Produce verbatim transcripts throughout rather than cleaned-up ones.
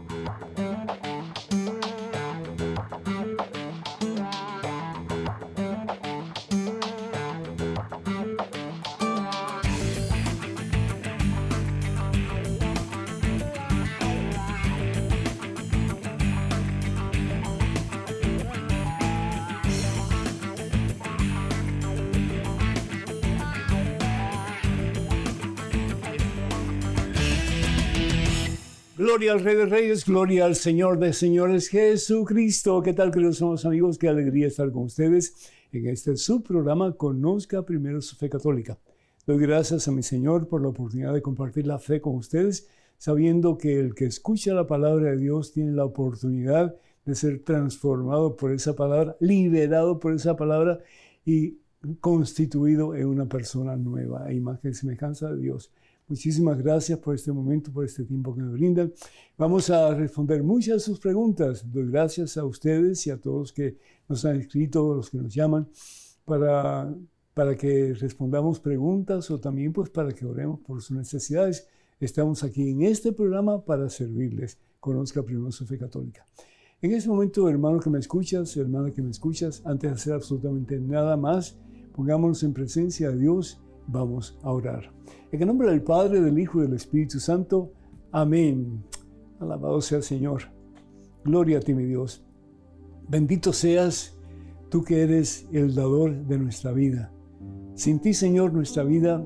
Gloria al Rey de Reyes, gloria al Señor de Señores, Jesucristo. ¿Qué tal, queridos somos amigos? Qué alegría estar con ustedes en este subprograma Conozca Primero su Fe Católica. Doy gracias a mi Señor por la oportunidad de compartir la fe con ustedes, sabiendo que el que escucha la palabra de Dios tiene la oportunidad de ser transformado por esa palabra, liberado por esa palabra y constituido en una persona nueva, a imagen y semejanza de Dios. Muchísimas gracias por este momento, por este tiempo que me brindan. Vamos a responder muchas de sus preguntas. Doy gracias a ustedes y a todos los que nos han escrito, los que nos llaman, para, para que respondamos preguntas o también pues para que oremos por sus necesidades. Estamos aquí en este programa para servirles. Conozca primero su fe católica. En este momento, hermano que me escuchas, hermana que me escuchas, antes de hacer absolutamente nada más, pongámonos en presencia de Dios. Vamos a orar. En el nombre del Padre, del Hijo y del Espíritu Santo. Amén. Alabado sea el Señor. Gloria a ti, mi Dios. Bendito seas tú que eres el dador de nuestra vida. Sin ti, Señor, nuestra vida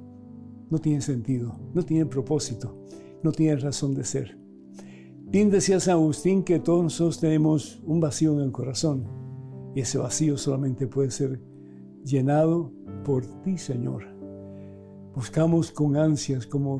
no tiene sentido, no tiene propósito, no tiene razón de ser. Bien decía San Agustín que todos nosotros tenemos un vacío en el corazón y ese vacío solamente puede ser llenado por ti, Señor. Buscamos con ansias cómo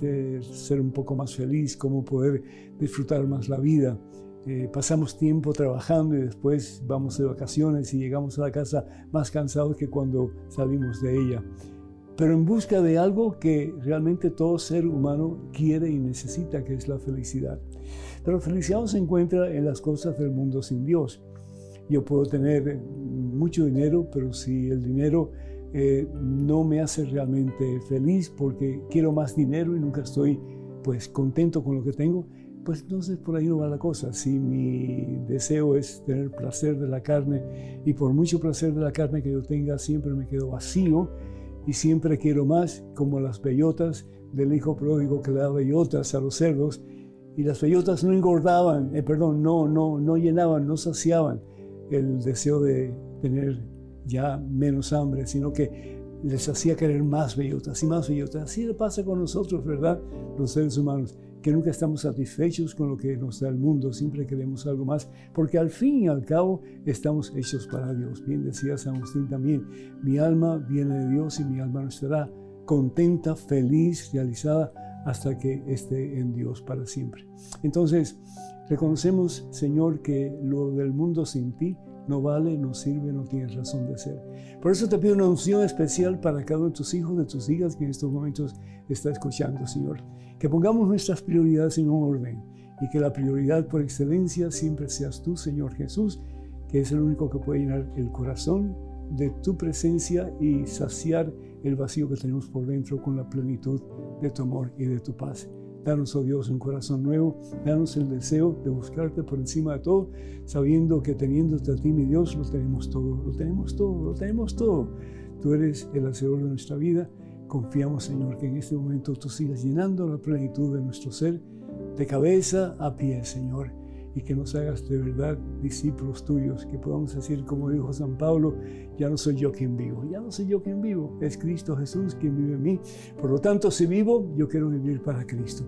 ser un poco más feliz, cómo poder disfrutar más la vida. Eh, pasamos tiempo trabajando y después vamos de vacaciones y llegamos a la casa más cansados que cuando salimos de ella. Pero en busca de algo que realmente todo ser humano quiere y necesita, que es la felicidad. Pero la felicidad no se encuentra en las cosas del mundo sin Dios. Yo puedo tener mucho dinero, pero si el dinero Eh, no me hace realmente feliz porque quiero más dinero y nunca estoy pues contento con lo que tengo, pues entonces por ahí no va la cosa. Si mi deseo es tener placer de la carne y por mucho placer de la carne que yo tenga siempre me quedo vacío y siempre quiero más, como las bellotas del hijo pródigo que le da bellotas a los cerdos y las bellotas no engordaban, eh, perdón, no, no, no llenaban, no saciaban el deseo de tener ya menos hambre, sino que les hacía querer más bellotas y más bellotas. Así le pasa con nosotros, ¿verdad? Los seres humanos, que nunca estamos satisfechos con lo que nos da el mundo, siempre queremos algo más, porque al fin y al cabo estamos hechos para Dios. Bien decía San Agustín también, mi alma viene de Dios y mi alma no estará contenta, feliz, realizada, hasta que esté en Dios para siempre. Entonces, reconocemos, Señor, que lo del mundo sin ti no vale, no sirve, no tiene razón de ser. Por eso te pido una unción especial para cada uno de tus hijos, de tus hijas que en estos momentos está escuchando, Señor. Que pongamos nuestras prioridades en orden y que la prioridad por excelencia siempre seas tú, Señor Jesús, que es el único que puede llenar el corazón de tu presencia y saciar el vacío que tenemos por dentro con la plenitud de tu amor y de tu paz. Danos, oh Dios, un corazón nuevo. Danos el deseo de buscarte por encima de todo, sabiendo que teniéndote a ti, mi Dios, lo tenemos todo, lo tenemos todo, lo tenemos todo. Tú eres el hacedor de nuestra vida. Confiamos, Señor, que en este momento tú sigas llenando la plenitud de nuestro ser, de cabeza a pie, Señor, y que nos hagas de verdad discípulos tuyos, que podamos decir, como dijo San Pablo, ya no soy yo quien vivo, ya no soy yo quien vivo, es Cristo Jesús quien vive en mí. Por lo tanto, si vivo, yo quiero vivir para Cristo.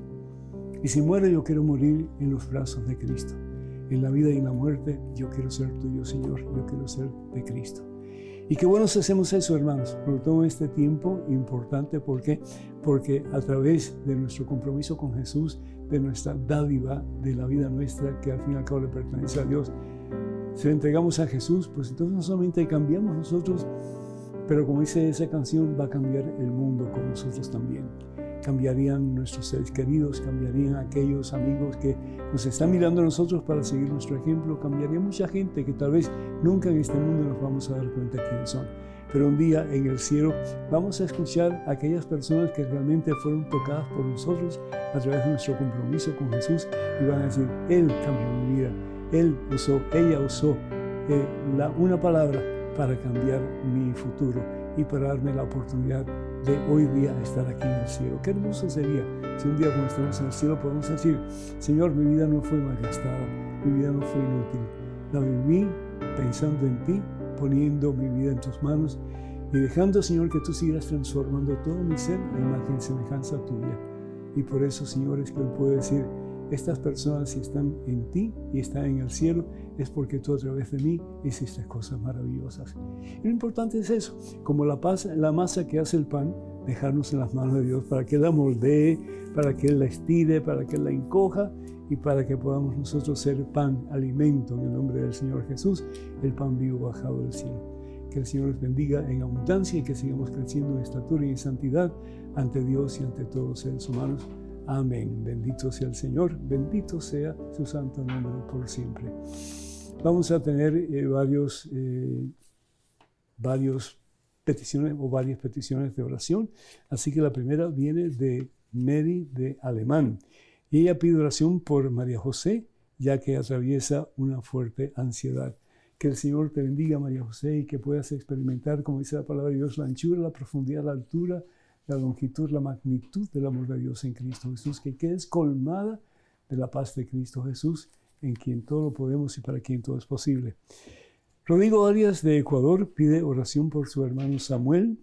Y si muero, yo quiero morir en los brazos de Cristo. En la vida y en la muerte, yo quiero ser tuyo, Señor, yo quiero ser de Cristo. Y qué bueno si hacemos eso, hermanos, por todo este tiempo importante. ¿Por qué? Porque a través de nuestro compromiso con Jesús, de nuestra dádiva, de la vida nuestra, que al fin y al cabo le pertenece a Dios, si le entregamos a Jesús, pues entonces no solamente cambiamos nosotros, pero como dice esa canción, va a cambiar el mundo con nosotros también. Cambiarían nuestros seres queridos, cambiarían aquellos amigos que nos están mirando a nosotros para seguir nuestro ejemplo, cambiaría mucha gente que tal vez nunca en este mundo nos vamos a dar cuenta quiénes son. pero un día en el cielo vamos a escuchar a aquellas personas que realmente fueron tocadas por nosotros a través de nuestro compromiso con Jesús y van a decir, Él cambió mi vida, Él usó, ella usó eh, la, una palabra para cambiar mi futuro y para darme la oportunidad de hoy día estar aquí en el cielo. Qué hermoso sería si un día cuando estemos en el cielo podemos decir, Señor, mi vida no fue malgastada, mi vida no fue inútil, la viví pensando en ti, poniendo mi vida en tus manos y dejando, Señor, que tú sigas transformando todo mi ser a imagen y semejanza tuya. Y por eso, Señor, es que hoy puedo decir, estas personas si están en ti y están en el cielo, es porque tú a través de mí hiciste cosas maravillosas. Y lo importante es eso, como la, paz, la masa que hace el pan, dejarnos en las manos de Dios para que Él la moldee, para que Él la estire, para que Él la encoja y para que podamos nosotros ser pan, alimento en el nombre del Señor Jesús, el pan vivo bajado del cielo. Que el Señor les bendiga en abundancia y que sigamos creciendo en estatura y en santidad ante Dios y ante todos los seres humanos. Amén. Bendito sea el Señor, bendito sea su santo nombre por siempre. Vamos a tener eh, varios, eh, varios peticiones o varias peticiones de oración. Así que la primera viene de Mary de Alemán. Y ella pide oración por María José, ya que atraviesa una fuerte ansiedad. Que el Señor te bendiga, María José, y que puedas experimentar, como dice la palabra de Dios, la anchura, la profundidad, la altura, la longitud, la magnitud del amor de Dios en Cristo Jesús, que quedes colmada de la paz de Cristo Jesús, en quien todo lo podemos y para quien todo es posible. Rodrigo Arias de Ecuador pide oración por su hermano Samuel,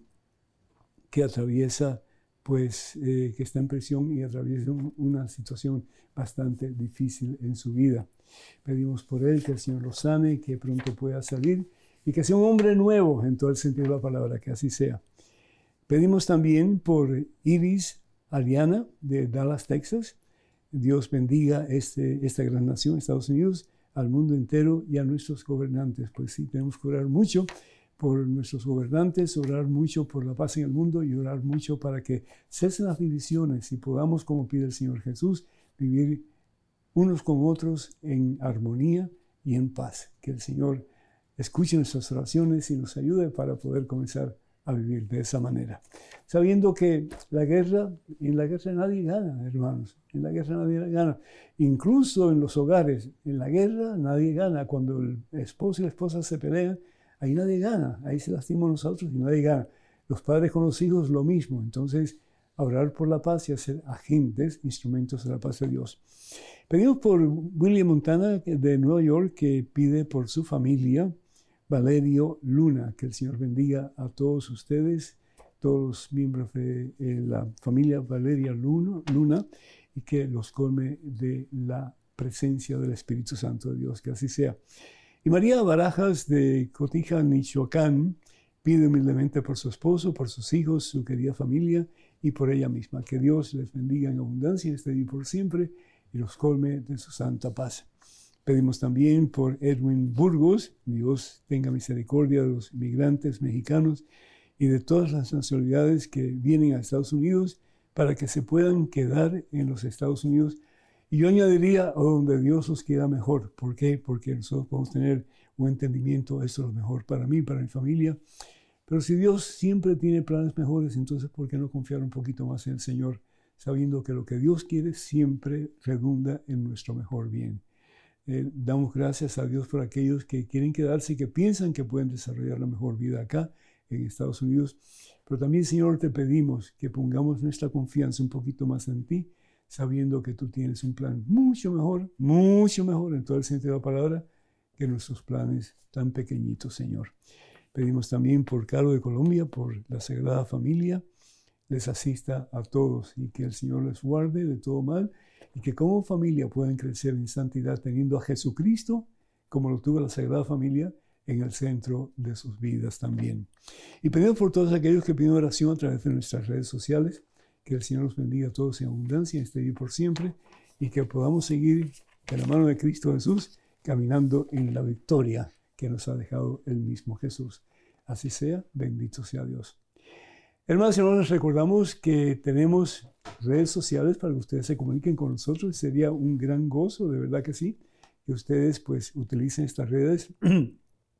que atraviesa, pues, eh, que está en prisión y atraviesa un, una situación bastante difícil en su vida. Pedimos por él que el Señor lo sane, que pronto pueda salir y que sea un hombre nuevo en todo el sentido de la palabra, que así sea. Pedimos también por Iris Ariana de Dallas, Texas. Dios bendiga este, esta gran nación, Estados Unidos, al mundo entero y a nuestros gobernantes. Pues sí, tenemos que orar mucho por nuestros gobernantes, orar mucho por la paz en el mundo y orar mucho para que cesen las divisiones y podamos, como pide el Señor Jesús, vivir unos con otros en armonía y en paz. Que el Señor escuche nuestras oraciones y nos ayude para poder comenzar a vivir de esa manera. Sabiendo que la guerra, en la guerra nadie gana, hermanos. En la guerra nadie gana. Incluso en los hogares, en la guerra nadie gana. Cuando el esposo y la esposa se pelean, ahí nadie gana. Ahí se lastimamos nosotros y nadie gana. Los padres con los hijos, lo mismo. Entonces, a orar por la paz y a ser agentes, instrumentos de la paz de Dios. Pedimos por William Montana de Nueva York, que pide por su familia, Valerio Luna, que el Señor bendiga a todos ustedes, todos los miembros de eh, la familia Valeria Luna, Luna, y que los colme de la presencia del Espíritu Santo de Dios, que así sea. Y María Barajas de Cotija, Michoacán, pide humildemente por su esposo, por sus hijos, su querida familia y por ella misma. Que Dios les bendiga en abundancia este día y por siempre y los colme de su santa paz. Pedimos también por Edwin Burgos, Dios tenga misericordia de los migrantes mexicanos y de todas las nacionalidades que vienen a Estados Unidos para que se puedan quedar en los Estados Unidos. Y yo añadiría a donde Dios los quiera mejor. ¿Por qué? Porque nosotros podemos tener un entendimiento, esto es lo mejor para mí, para mi familia. Pero si Dios siempre tiene planes mejores, entonces ¿por qué no confiar un poquito más en el Señor, sabiendo que lo que Dios quiere siempre redunda en nuestro mejor bien? Eh, damos gracias a Dios por aquellos que quieren quedarse y que piensan que pueden desarrollar la mejor vida acá en Estados Unidos. Pero también, Señor, te pedimos que pongamos nuestra confianza un poquito más en ti, sabiendo que tú tienes un plan mucho mejor, mucho mejor en todo el sentido de la palabra, que nuestros planes tan pequeñitos, Señor. Pedimos también por Carlos de Colombia, por la Sagrada Familia, les asista a todos y que el Señor les guarde de todo mal y que como familia puedan crecer en santidad teniendo a Jesucristo, como lo tuvo la Sagrada Familia, en el centro de sus vidas también. Y pedimos por todos aquellos que piden oración a través de nuestras redes sociales, que el Señor los bendiga a todos en abundancia, este día y por siempre, y que podamos seguir de la mano de Cristo Jesús, caminando en la victoria que nos ha dejado el mismo Jesús. Así sea, bendito sea Dios. Hermanos y hermanos, recordamos que tenemos redes sociales para que ustedes se comuniquen con nosotros. Sería un gran gozo, de verdad que sí, que ustedes pues utilicen estas redes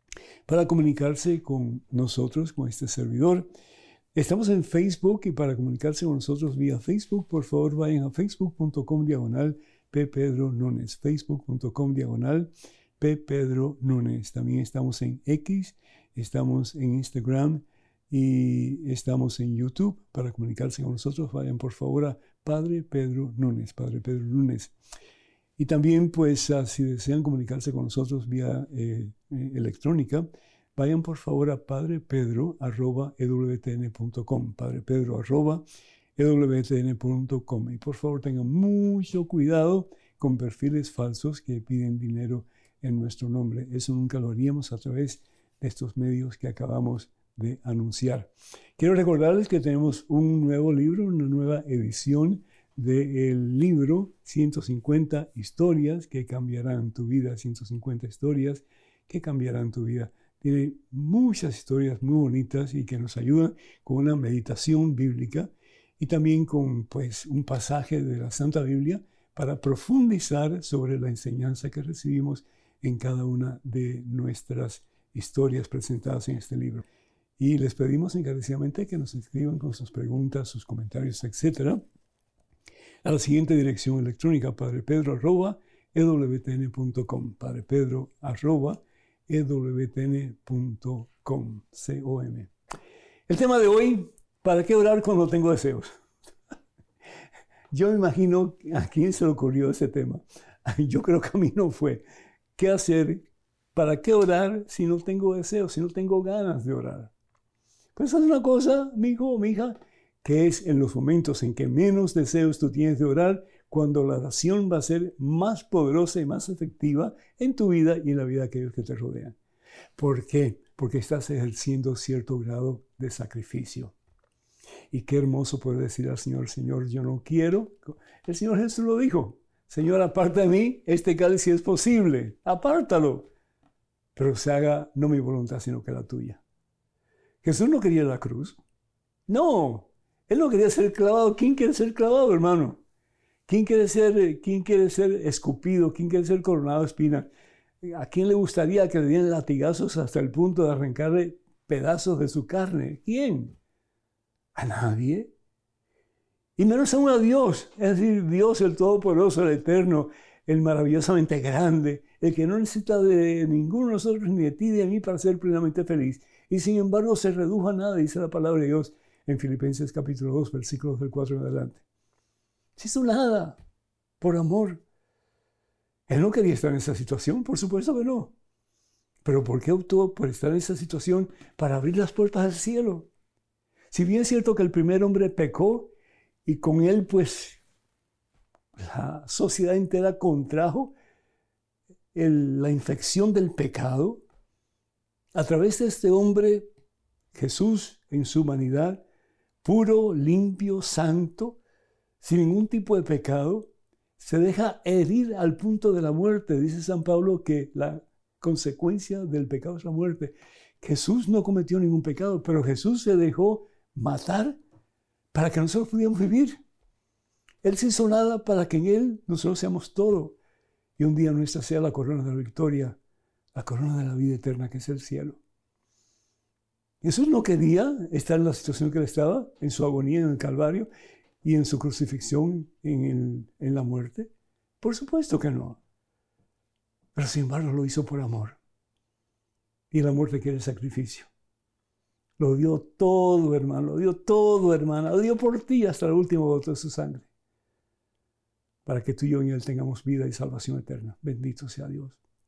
para comunicarse con nosotros, con este servidor. Estamos en Facebook y para comunicarse con nosotros vía Facebook, por favor vayan a facebook.com diagonal P. Pedro Núñez, facebook.com diagonal P. Pedro Núñez. También estamos en X, estamos en Instagram y estamos en YouTube. Para comunicarse con nosotros vayan por favor a Padre Pedro Núñez, Padre Pedro Núñez. Y también, pues, uh, si desean comunicarse con nosotros vía eh, eh, electrónica, vayan por favor a padrepedro arroba e w t n punto com, padrepedro arroba e w t n punto com. Y por favor tengan mucho cuidado con perfiles falsos que piden dinero en nuestro nombre. Eso nunca lo haríamos a través de estos medios que acabamos de anunciar. Quiero recordarles que tenemos un nuevo libro, una nueva edición del libro ciento cincuenta historias que cambiarán tu vida, ciento cincuenta historias que cambiarán tu vida. Tiene muchas historias muy bonitas y que nos ayudan con una meditación bíblica y también con, pues, un pasaje de la Santa Biblia para profundizar sobre la enseñanza que recibimos en cada una de nuestras historias presentadas en este libro. Y les pedimos encarecidamente que nos escriban con sus preguntas, sus comentarios, etcétera, a la siguiente dirección electrónica, padrepedro arroba e w t n punto com, padrepedro arroba e w t n punto com. El tema de hoy, ¿para qué orar cuando tengo deseos? Yo me imagino a quién se le ocurrió ese tema. Yo creo que a mí no fue. ¿Qué hacer? ¿Para qué orar si no tengo deseos, si no tengo ganas de orar? Pues es una cosa, mi hijo o mi hija, que es en los momentos en que menos deseos tú tienes de orar, cuando la oración va a ser más poderosa y más efectiva en tu vida y en la vida de aquellos que te rodean. ¿Por qué? Porque estás ejerciendo cierto grado de sacrificio. Y qué hermoso poder decir al Señor, Señor, yo no quiero. El Señor Jesús lo dijo, Señor, aparta de mí este cáliz si es posible, apártalo. Pero se haga no mi voluntad, sino que la tuya. Jesús no quería la cruz. No, Él no quería ser clavado. ¿Quién quiere ser clavado, hermano? ¿Quién quiere ser, quién quiere ser escupido? ¿Quién quiere ser coronado de espinas? ¿A quién le gustaría que le dieran latigazos hasta el punto de arrancarle pedazos de su carne? ¿Quién? A nadie. Y menos aún a Dios, es decir, Dios el Todopoderoso, el Eterno, el maravillosamente grande, el que no necesita de ninguno de nosotros, ni de ti, ni de mí, para ser plenamente feliz. Y sin embargo se redujo a nada, dice la palabra de Dios en Filipenses capítulo dos, versículos del cuatro en adelante. Se hizo nada por amor. Él no quería estar en esa situación, por supuesto que no. Pero ¿por qué optó por estar en esa situación para abrir las puertas del cielo? Si bien es cierto que el primer hombre pecó y con él pues la sociedad entera contrajo el, la infección del pecado, a través de este hombre, Jesús en su humanidad, puro, limpio, santo, sin ningún tipo de pecado, se deja herir al punto de la muerte. Dice San Pablo que la consecuencia del pecado es la muerte. Jesús no cometió ningún pecado, pero Jesús se dejó matar para que nosotros pudiéramos vivir. Él se hizo nada para que en Él nosotros seamos todo. Y un día nuestra sea la corona de la victoria, la corona de la vida eterna que es el cielo. Jesús no quería estar en la situación que él estaba, en su agonía en el Calvario y en su crucifixión en, el, en la muerte. Por supuesto que no. Pero sin embargo lo hizo por amor. Y la muerte quiere el sacrificio. Lo dio todo, hermano, lo dio todo, hermana. Lo dio por ti hasta el último gota de su sangre. Para que tú y yo en Él tengamos vida y salvación eterna. Bendito sea Dios.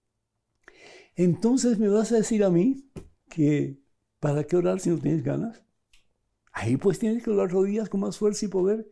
Entonces me vas a decir a mí que ¿para qué orar si no tienes ganas? Ahí pues tienes que orar rodillas con más fuerza y poder.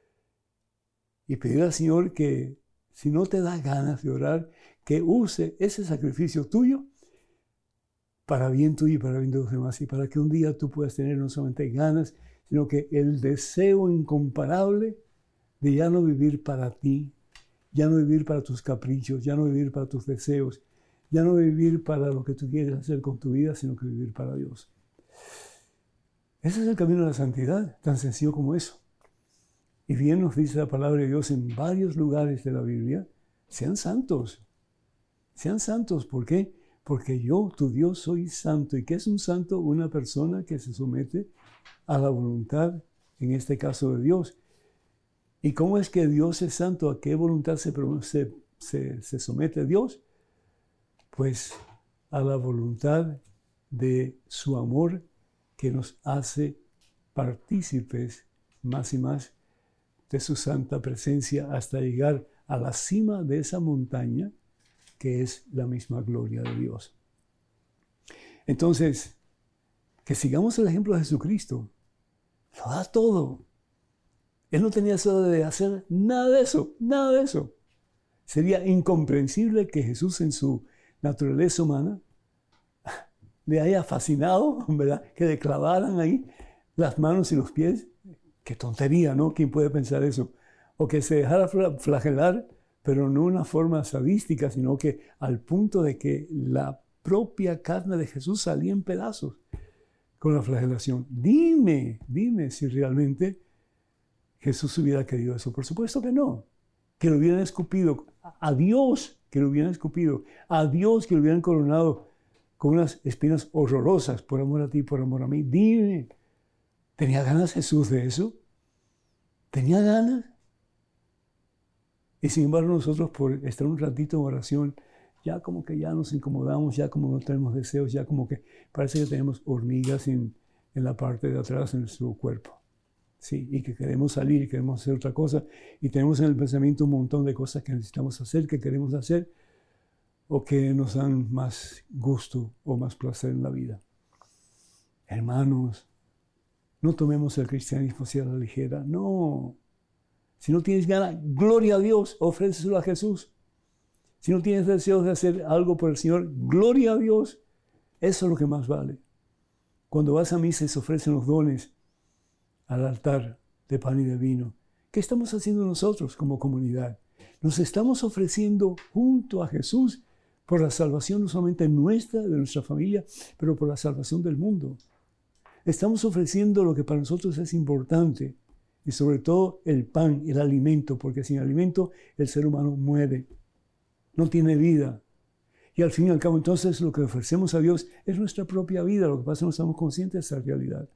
Y pedir al Señor que si no te da ganas de orar, que use ese sacrificio tuyo para bien tuyo y para bien de los demás. Y para que un día tú puedas tener no solamente ganas, sino que el deseo incomparable de ya no vivir para ti, ya no vivir para tus caprichos, ya no vivir para tus deseos, ya no vivir para lo que tú quieres hacer con tu vida, sino que vivir para Dios. Ese es el camino de la santidad, tan sencillo como eso. Y bien nos dice la palabra de Dios en varios lugares de la Biblia, sean santos. Sean santos, ¿por qué? Porque yo, tu Dios, soy santo. ¿Y qué es un santo? Una persona que se somete a la voluntad, en este caso de Dios. ¿Y cómo es que Dios es santo? ¿A qué voluntad se, se, se, se somete Dios? Pues a la voluntad de su amor que nos hace partícipes más y más de su santa presencia hasta llegar a la cima de esa montaña que es la misma gloria de Dios. Entonces, que sigamos el ejemplo de Jesucristo. Lo da todo. Él no tenía eso de hacer nada de eso, nada de eso. Sería incomprensible que Jesús en su naturaleza humana le haya fascinado, ¿verdad? Que le clavaran ahí las manos y los pies. Qué tontería, ¿no? ¿Quién puede pensar eso? O que se dejara flagelar, pero no de una forma sadística, sino que al punto de que la propia carne de Jesús salía en pedazos con la flagelación. Dime, dime si realmente Jesús hubiera querido eso. Por supuesto que no. Que lo hubieran escupido. A Dios que lo hubieran escupido. A Dios que lo hubieran coronado con unas espinas horrorosas por amor a ti, por amor a mí. Dime. ¿Tenía ganas Jesús de eso? ¿Tenía ganas? Y sin embargo nosotros por estar un ratito en oración, ya como que ya nos incomodamos, ya como no tenemos deseos, ya como que parece que tenemos hormigas en, en la parte de atrás de nuestro cuerpo. Sí, y que queremos salir, y queremos hacer otra cosa, y tenemos en el pensamiento un montón de cosas que necesitamos hacer, que queremos hacer, o que nos dan más gusto o más placer en la vida. Hermanos, no tomemos el cristianismo así a la ligera, no. Si no tienes ganas, gloria a Dios, ofréceselo a Jesús. Si no tienes deseos de hacer algo por el Señor, gloria a Dios. Eso es lo que más vale. Cuando vas a misa y se ofrecen los dones al altar de pan y de vino, ¿qué estamos haciendo nosotros como comunidad? Nos estamos ofreciendo junto a Jesús por la salvación no solamente nuestra, de nuestra familia, pero por la salvación del mundo. Estamos ofreciendo lo que para nosotros es importante, y sobre todo el pan, el alimento, porque sin alimento el ser humano muere, no tiene vida. Y al fin y al cabo entonces lo que ofrecemos a Dios es nuestra propia vida, lo que pasa es que no estamos conscientes de esa realidad.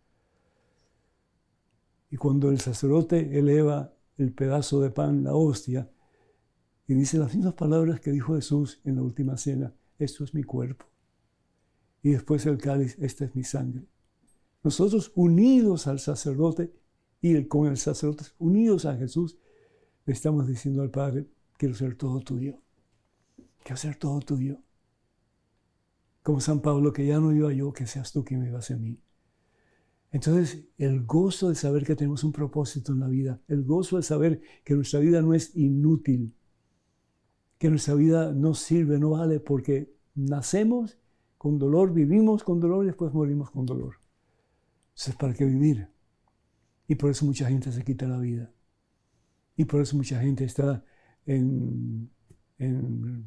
Y cuando el sacerdote eleva el pedazo de pan, la hostia, y dice las mismas palabras que dijo Jesús en la última cena, esto es mi cuerpo. Y después el cáliz, esta es mi sangre. Nosotros unidos al sacerdote y el, con el sacerdote unidos a Jesús, le estamos diciendo al Padre, quiero ser todo tuyo. Quiero ser todo tuyo. Como San Pablo, que ya no iba yo, que seas tú quien me vivas en mí. Entonces, el gozo de saber que tenemos un propósito en la vida, el gozo de saber que nuestra vida no es inútil, que nuestra vida no sirve, no vale, porque nacemos con dolor, vivimos con dolor y después morimos con dolor. Entonces, ¿para qué vivir? Y por eso mucha gente se quita la vida. Y por eso mucha gente está en, en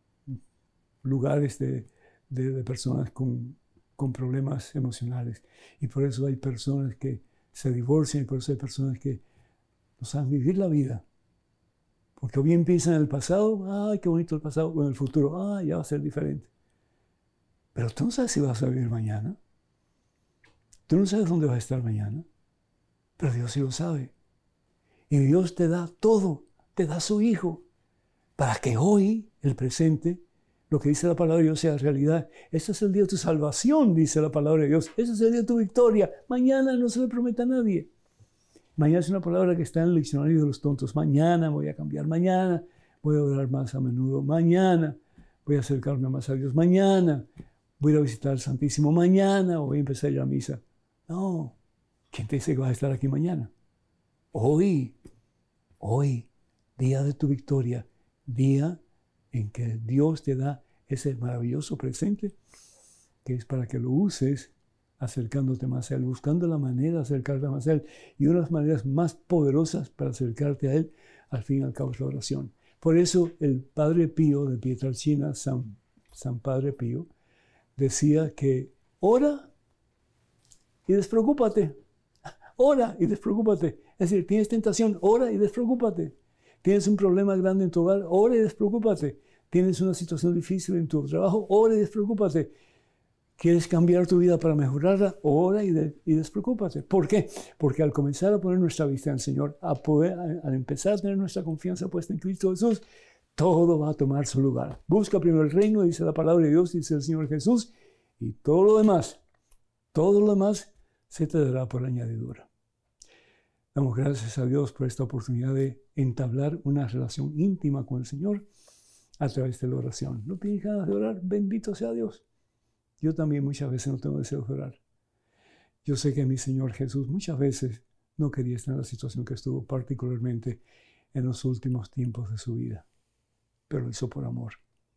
lugares de, de, de personas con, con problemas emocionales. Y por eso hay personas que se divorcian y por eso hay personas que no saben vivir la vida. Porque o bien piensan en el pasado, ¡ay, qué bonito el pasado! O en el futuro, ¡ay, ya va a ser diferente! Pero tú no sabes si vas a vivir mañana. Tú no sabes dónde vas a estar mañana. Pero Dios sí lo sabe. Y Dios te da todo, te da su Hijo, para que hoy, el presente, lo que dice la palabra de Dios sea realidad. Este es el día de tu salvación, dice la palabra de Dios. Este es el día de tu victoria. Mañana no se le promete a nadie. Mañana es una palabra que está en el diccionario de los tontos. Mañana voy a cambiar, mañana voy a orar más a menudo, mañana voy a acercarme más a Dios, mañana voy a ir a visitar al Santísimo, mañana voy a empezar a ir a misa. No, ¿quién te dice que vas a estar aquí mañana? Hoy, hoy, día de tu victoria, día en que Dios te da ese maravilloso presente, que es para que lo uses acercándote más a Él, buscando la manera de acercarte más a Él. Y una de las maneras más poderosas para acercarte a Él, al fin y al cabo, es la oración. Por eso el Padre Pío de Pietrelcina, San, San Padre Pío, decía que ora y despreocúpate. Ora y despreocúpate. Es decir, tienes tentación, ora y despreocúpate. Tienes un problema grande en tu hogar, ora y despreocúpate. Tienes una situación difícil en tu trabajo, ora y despreocúpate. ¿Quieres cambiar tu vida para mejorarla? Ora y, de, y despreocúpate. ¿Por qué? Porque al comenzar a poner nuestra vista en el Señor, a poder, a, al empezar a tener nuestra confianza puesta en Cristo Jesús, todo va a tomar su lugar. Busca primero el reino, dice la palabra de Dios, dice el Señor Jesús, y todo lo demás, todo lo demás se te dará por añadidura. Damos gracias a Dios por esta oportunidad de entablar una relación íntima con el Señor a través de la oración. ¿No tienes ganas de orar? Bendito sea Dios. Yo también muchas veces no tengo deseo de orar. Yo sé que mi Señor Jesús muchas veces no quería estar en la situación que estuvo, particularmente en los últimos tiempos de su vida. Pero lo hizo por amor.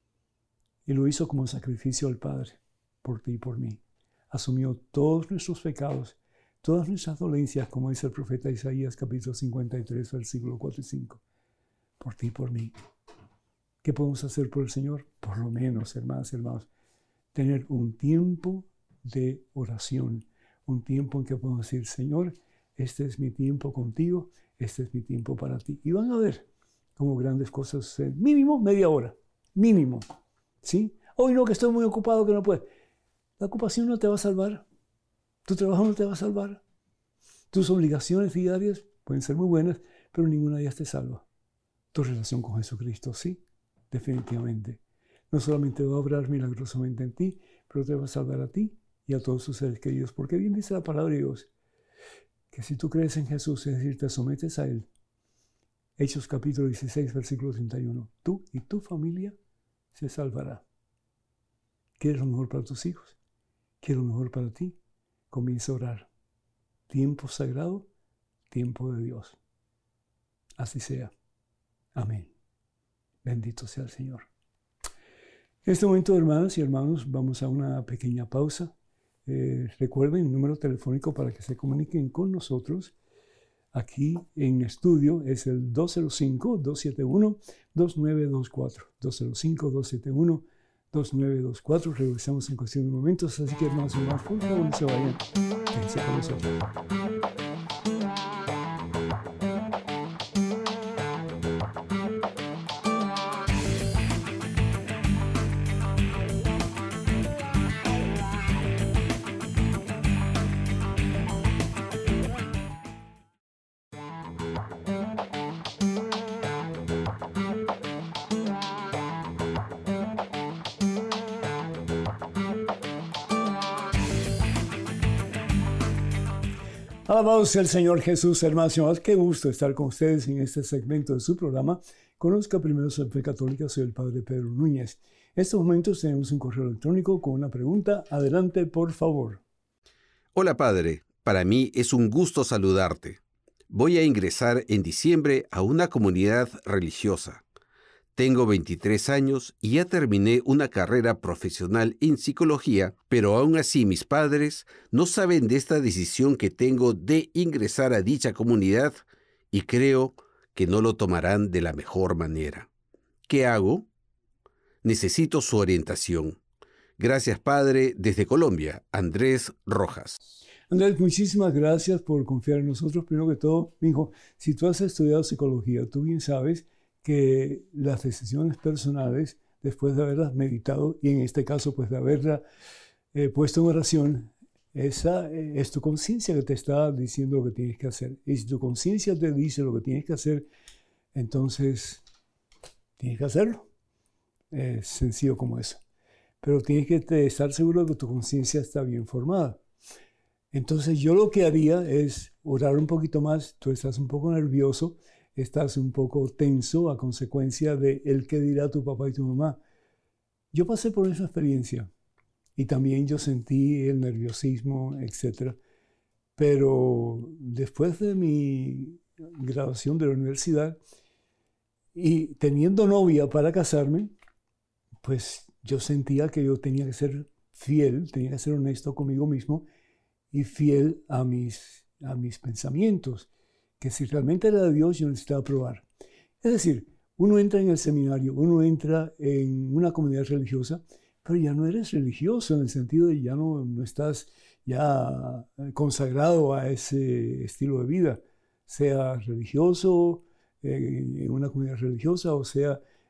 Y lo hizo como sacrificio al Padre, por ti y por mí. Asumió todos nuestros pecados, todas nuestras dolencias, como dice el profeta Isaías, capítulo cincuenta y tres, versículo cuatro y cinco. Por ti y por mí. ¿Qué podemos hacer por el Señor? Por lo menos, hermanas y hermanos, tener un tiempo de oración, un tiempo en que podemos decir, Señor, este es mi tiempo contigo, este es mi tiempo para ti. Y van a ver cómo grandes cosas suceden. Mínimo media hora, mínimo, ¿sí? Hoy no, que estoy muy ocupado, que no puedo. La ocupación no te va a salvar, tu trabajo no te va a salvar, tus obligaciones diarias pueden ser muy buenas, pero ninguna de ellas te salva. Tu relación con Jesucristo, sí, definitivamente. No solamente va a obrar milagrosamente en ti, pero te va a salvar a ti y a todos tus seres queridos. Porque bien dice la palabra de Dios, que si tú crees en Jesús, es decir, te sometes a Él. Hechos capítulo dieciséis, versículo treinta y uno. Tú y tu familia se salvará. ¿Quieres lo mejor para tus hijos? ¿Quieres lo mejor para ti? Comienza a orar. Tiempo sagrado, tiempo de Dios. Así sea. Amén. Bendito sea el Señor. En este momento, hermanas y hermanos, vamos a una pequeña pausa. Eh, recuerden el número telefónico para que se comuniquen con nosotros. Aquí en estudio es el dos cero cinco, dos siete uno, dos nueve dos cuatro. dos cero cinco, dos siete uno, dos nueve dos cuatro. Regresamos en cuestión de momentos, así que hermanos y hermanas, por favor, no se vayan. Quédense con nosotros. Alabado sea el Señor Jesús, hermanos y hermanas. Qué gusto estar con ustedes en este segmento de su programa. Conozca primero su fe católica. Soy el Padre Pedro Núñez. En estos momentos tenemos un correo electrónico con una pregunta. Adelante, por favor. Hola, Padre. Para mí es un gusto saludarte. Voy a ingresar en diciembre a una comunidad religiosa. Tengo veintitrés años y ya terminé una carrera profesional en psicología, pero aún así mis padres no saben de esta decisión que tengo de ingresar a dicha comunidad y creo que no lo tomarán de la mejor manera. ¿Qué hago? Necesito su orientación. Gracias, Padre, desde Colombia, Andrés Rojas. Andrés, muchísimas gracias por confiar en nosotros. Primero que todo, mi hijo, si tú has estudiado psicología, tú bien sabes que las decisiones personales, después de haberlas meditado, y en este caso, pues de haberla eh, puesto en oración, esa eh, es tu conciencia que te está diciendo lo que tienes que hacer. Y si tu conciencia te dice lo que tienes que hacer, entonces tienes que hacerlo. Es sencillo como eso. Pero tienes que te, estar seguro de que tu conciencia está bien formada. Entonces yo lo que haría es orar un poquito más. Tú estás un poco nervioso, estás un poco tenso a consecuencia de el que dirá tu papá y tu mamá. Yo pasé por esa experiencia y también yo sentí el nerviosismo, etcétera. Pero después de mi graduación de la universidad y teniendo novia para casarme, pues yo sentía que yo tenía que ser fiel, tenía que ser honesto conmigo mismo y fiel a mis, a mis pensamientos, que si realmente era de Dios yo necesitaba probar. Es decir, uno entra en el seminario, uno entra en una comunidad religiosa, pero ya no eres religioso en el sentido de ya no, no estás ya consagrado a ese estilo de vida, sea religioso, eh, en una comunidad religiosa, o sea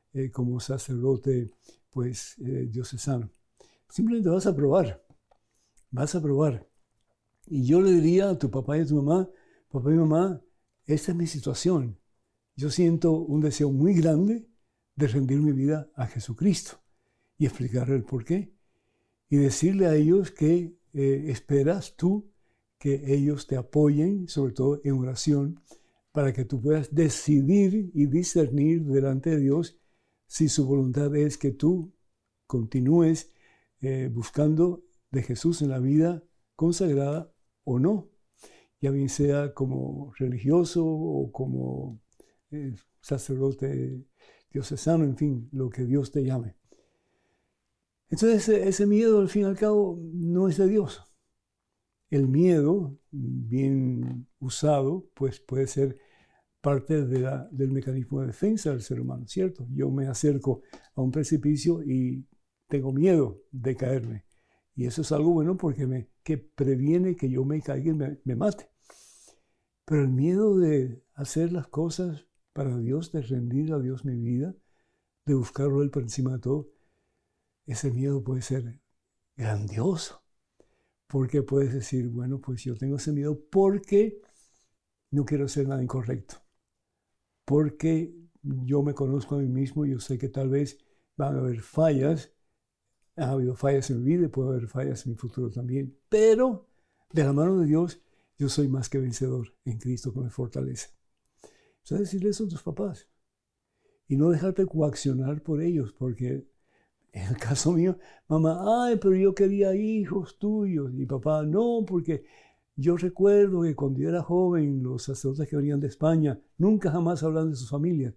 eh, como sacerdote pues eh, diocesano. Simplemente vas a probar, vas a probar. Y yo le diría a tu papá y a tu mamá, papá y mamá, esta es mi situación. Yo siento un deseo muy grande de rendir mi vida a Jesucristo y explicarle el por qué. Y decirle a ellos que eh, esperas tú que ellos te apoyen, sobre todo en oración, para que tú puedas decidir y discernir delante de Dios si su voluntad es que tú continúes eh, buscando de Jesús en la vida consagrada o no, ya bien sea como religioso o como eh, sacerdote diocesano, en fin, lo que Dios te llame. Entonces ese, ese miedo al fin y al cabo no es de Dios. El miedo, bien usado, pues puede ser parte de la, del mecanismo de defensa del ser humano, ¿cierto? Yo me acerco a un precipicio y tengo miedo de caerme. Y eso es algo bueno porque me que previene que yo me caiga y me, me mate. Pero el miedo de hacer las cosas para Dios, de rendir a Dios mi vida, de buscarlo Él por encima de todo, ese miedo puede ser grandioso. Porque puedes decir, bueno, pues yo tengo ese miedo porque no quiero hacer nada incorrecto. Porque yo me conozco a mí mismo y yo sé que tal vez van a haber fallas. Ha habido fallas en mi vida y puede haber fallas en mi futuro también. Pero de la mano de Dios, yo soy más que vencedor en Cristo que me fortalece. Entonces decirle eso a tus papás. Y no dejarte coaccionar por ellos, porque en el caso mío, mamá, ay, pero yo quería hijos tuyos. Y papá, no, porque yo recuerdo que cuando yo era joven, los sacerdotes que venían de España nunca jamás hablaban de sus familias.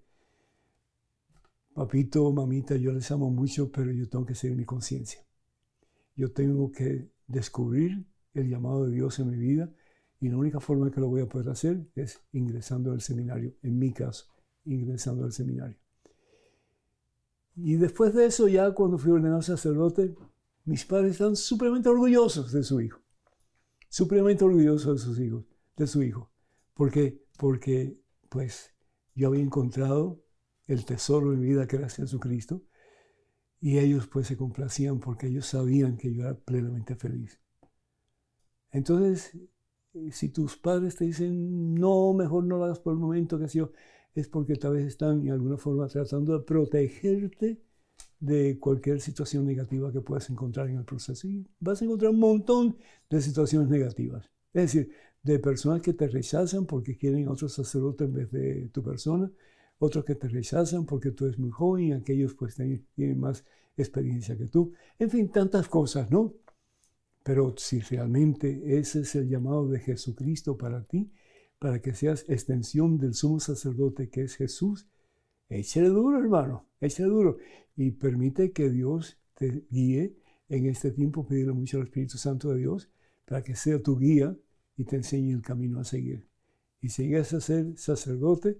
Papito, mamita, yo les amo mucho, pero yo tengo que seguir mi conciencia. Yo tengo que descubrir el llamado de Dios en mi vida y la única forma que lo voy a poder hacer es ingresando al seminario, en mi caso, ingresando al seminario. Y después de eso, ya cuando fui ordenado sacerdote, mis padres están supremamente orgullosos de su hijo. Supremamente orgullosos de sus hijos, de su hijo. ¿Por qué? Porque, pues, yo había encontrado el tesoro de mi vida que era Jesucristo y ellos, pues, se complacían porque ellos sabían que yo era plenamente feliz. Entonces, si tus padres te dicen, no, mejor no lo hagas por el momento, que yo, es porque tal vez están de alguna forma tratando de protegerte de cualquier situación negativa que puedas encontrar en el proceso. Y vas a encontrar un montón de situaciones negativas. Es decir, de personas que te rechazan porque quieren a otro sacerdote en vez de tu persona, otros que te rechazan porque tú eres muy joven y aquellos pues tienen más experiencia que tú. En fin, tantas cosas, ¿no? Pero si realmente ese es el llamado de Jesucristo para ti, para que seas extensión del sumo sacerdote que es Jesús, échale duro, hermano, échale duro. Y permite que Dios te guíe en este tiempo, pedirle mucho al Espíritu Santo de Dios, para que sea tu guía y te enseñe el camino a seguir. Y si llegas a ser sacerdote,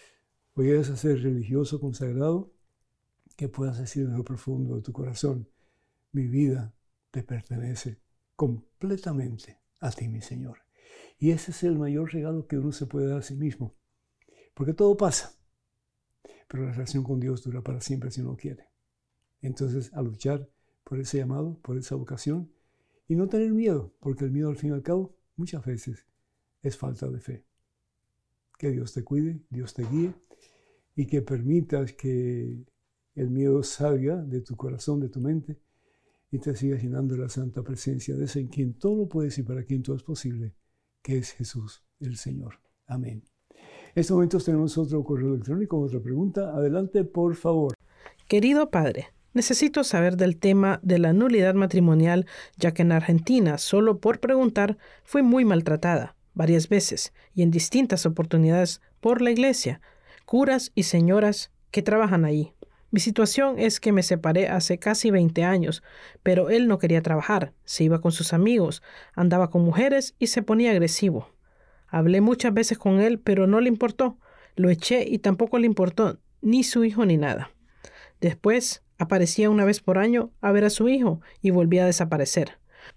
o llegas a ser religioso consagrado, que puedas decir en lo profundo de tu corazón, mi vida te pertenece completamente a ti, mi Señor. Y ese es el mayor regalo que uno se puede dar a sí mismo. Porque todo pasa, pero la relación con Dios dura para siempre si uno quiere. Entonces, a luchar por ese llamado, por esa vocación, y no tener miedo, porque el miedo al fin y al cabo muchas veces es falta de fe. Que Dios te cuide, Dios te guíe, y que permitas que el miedo salga de tu corazón, de tu mente, y te siga llenando de la santa presencia de ese en quien todo lo puedes y para quien todo es posible, que es Jesús el Señor. Amén. En estos momentos tenemos otro correo electrónico, otra pregunta. Adelante, por favor. Querido padre, necesito saber del tema de la nulidad matrimonial, ya que en Argentina, solo por preguntar, fui muy maltratada varias veces y en distintas oportunidades por la iglesia, curas y señoras que trabajan ahí. Mi situación es que me separé hace casi veinte años, pero él no quería trabajar, se iba con sus amigos, andaba con mujeres y se ponía agresivo. Hablé muchas veces con él, pero no le importó. Lo eché y tampoco le importó ni su hijo ni nada. Después aparecía una vez por año a ver a su hijo y volvía a desaparecer.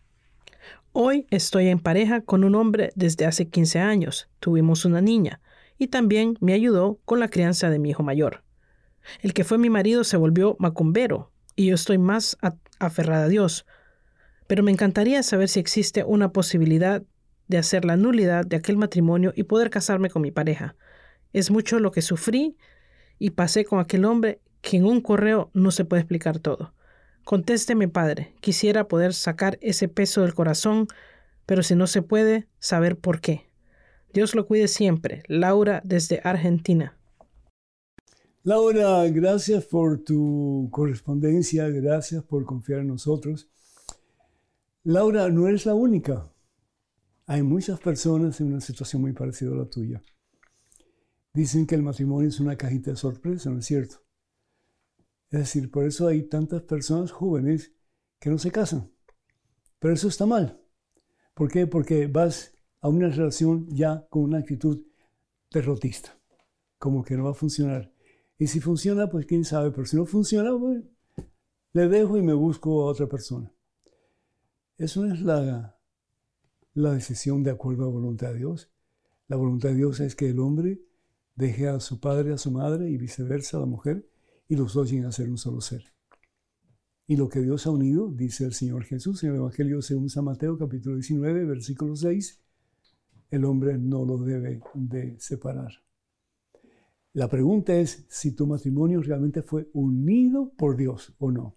Hoy estoy en pareja con un hombre desde hace quince años. Tuvimos una niña y también me ayudó con la crianza de mi hijo mayor. El que fue mi marido se volvió macumbero y yo estoy más a- aferrada a Dios. Pero me encantaría saber si existe una posibilidad de hacer la nulidad de aquel matrimonio y poder casarme con mi pareja. Es mucho lo que sufrí y pasé con aquel hombre que en un correo no se puede explicar todo. Contésteme, padre. Quisiera poder sacar ese peso del corazón, pero si no se puede, saber por qué. Dios lo cuide siempre. Laura, desde Argentina. Laura, gracias por tu correspondencia, gracias por confiar en nosotros. Laura, no eres la única. Hay muchas personas en una situación muy parecida a la tuya. Dicen que el matrimonio es una cajita de sorpresa, ¿no es cierto? Es decir, por eso hay tantas personas jóvenes que no se casan. Pero eso está mal. ¿Por qué? Porque vas a una relación ya con una actitud derrotista, como que no va a funcionar. Y si funciona, pues quién sabe, pero si no funciona, pues, le dejo y me busco a otra persona. Eso no es la, la decisión de acuerdo a la voluntad de Dios. La voluntad de Dios es que el hombre deje a su padre, a su madre y viceversa a la mujer, y los dos lleguen a ser un solo ser. Y lo que Dios ha unido, dice el Señor Jesús en el Evangelio según San Mateo, capítulo diecinueve, versículo seis, el hombre no lo debe de separar. La pregunta es si tu matrimonio realmente fue unido por Dios o no.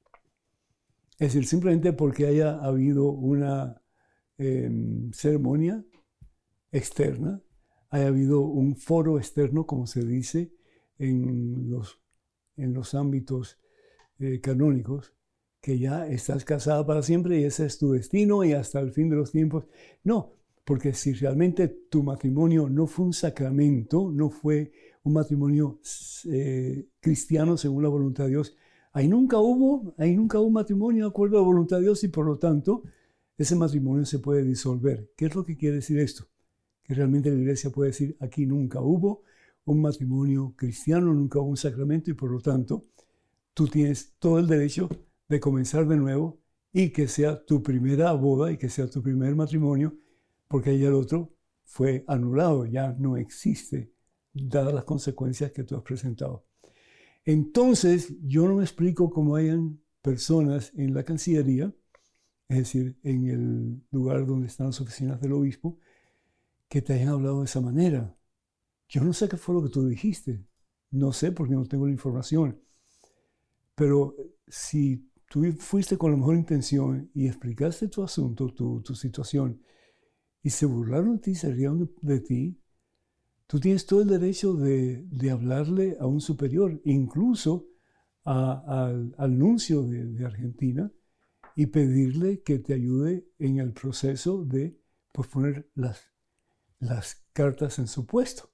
Es decir, simplemente porque haya habido una eh, ceremonia externa, haya habido un foro externo, como se dice en los, en los ámbitos eh, canónicos, que ya estás casada para siempre y ese es tu destino y hasta el fin de los tiempos. No, porque si realmente tu matrimonio no fue un sacramento, no fue un matrimonio eh, cristiano según la voluntad de Dios, ahí nunca hubo, ahí nunca hubo matrimonio de acuerdo a la voluntad de Dios y por lo tanto ese matrimonio se puede disolver. ¿Qué es lo que quiere decir esto? Que realmente la iglesia puede decir, aquí nunca hubo un matrimonio cristiano, nunca hubo un sacramento y por lo tanto tú tienes todo el derecho de comenzar de nuevo y que sea tu primera boda y que sea tu primer matrimonio, porque ya el otro fue anulado, ya no existe, dadas las consecuencias que tú has presentado. Entonces, yo no me explico cómo hayan personas en la Cancillería, es decir, en el lugar donde están las oficinas del obispo, que te hayan hablado de esa manera. Yo no sé qué fue lo que tú dijiste, no sé porque no tengo la información, pero si tú fuiste con la mejor intención y explicaste tu asunto, tu, tu situación, y se burlaron de ti, se rieron de, de ti, tú tienes todo el derecho de, de hablarle a un superior, incluso a, al, al nuncio de, de Argentina, y pedirle que te ayude en el proceso de pues, poner las, las cartas en su puesto.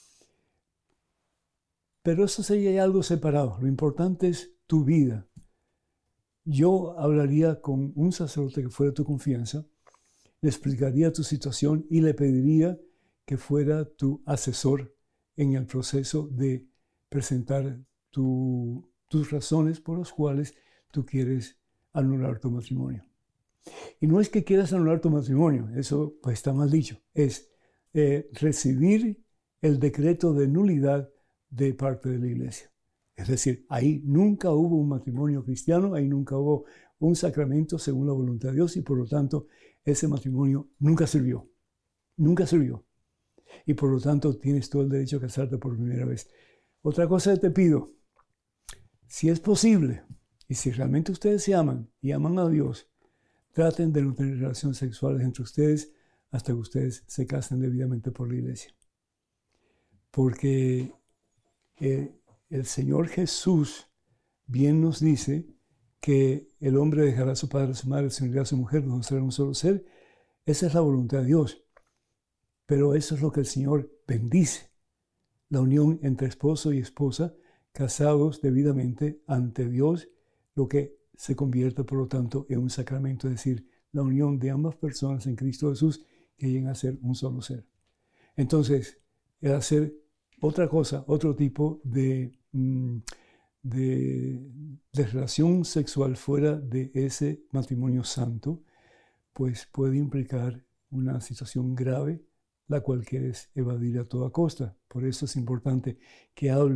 Pero eso sería algo separado. Lo importante es tu vida. Yo hablaría con un sacerdote que fuera de tu confianza, le explicaría tu situación y le pediría que fuera tu asesor en el proceso de presentar tu, tus razones por las cuales tú quieres anular tu matrimonio. Y no es que quieras anular tu matrimonio, eso pues está mal dicho, es eh, recibir el decreto de nulidad de parte de la iglesia. Es decir, ahí nunca hubo un matrimonio cristiano, ahí nunca hubo un sacramento según la voluntad de Dios y por lo tanto ese matrimonio nunca sirvió, nunca sirvió. Y por lo tanto tienes todo el derecho a casarte por primera vez. Otra cosa que te pido, si es posible, y si realmente ustedes se aman y aman a Dios, traten de no tener relaciones sexuales entre ustedes hasta que ustedes se casen debidamente por la iglesia. Porque eh, el Señor Jesús bien nos dice que el hombre dejará a su padre, a su madre, se unirá a su mujer, los dos serán un solo ser. Esa es la voluntad de Dios. Pero eso es lo que el Señor bendice. La unión entre esposo y esposa, casados debidamente ante Dios, lo que se convierte, por lo tanto, en un sacramento, es decir, la unión de ambas personas en Cristo Jesús que lleguen a ser un solo ser. Entonces, el hacer otra cosa, otro tipo de, de, de relación sexual fuera de ese matrimonio santo, pues puede implicar una situación grave, la cual quieres evadir a toda costa. Por eso es importante que hables